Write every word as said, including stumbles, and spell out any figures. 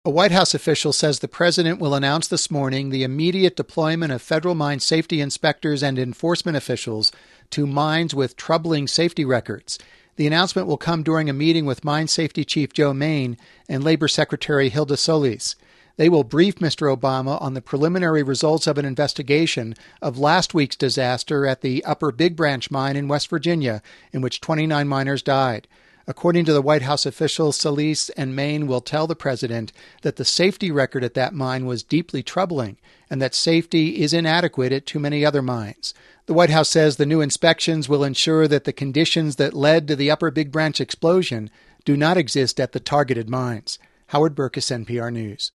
A White House official says the president will announce this morning the immediate deployment of federal mine safety inspectors and enforcement officials to mines with troubling safety records. The announcement will come during a meeting with Mine Safety Chief Joe Main and Labor Secretary Hilda Solis. They will brief Mister Obama on the preliminary results of an investigation of last week's disaster at the Upper Big Branch mine in West Virginia, in which twenty-nine miners died. According to the White House officials, Solis and Main will tell the president that the safety record at that mine was deeply troubling and that safety is inadequate at too many other mines. The White House says the new inspections will ensure that the conditions that led to the Upper Big Branch explosion do not exist at the targeted mines. Howard Burkus, N P R News.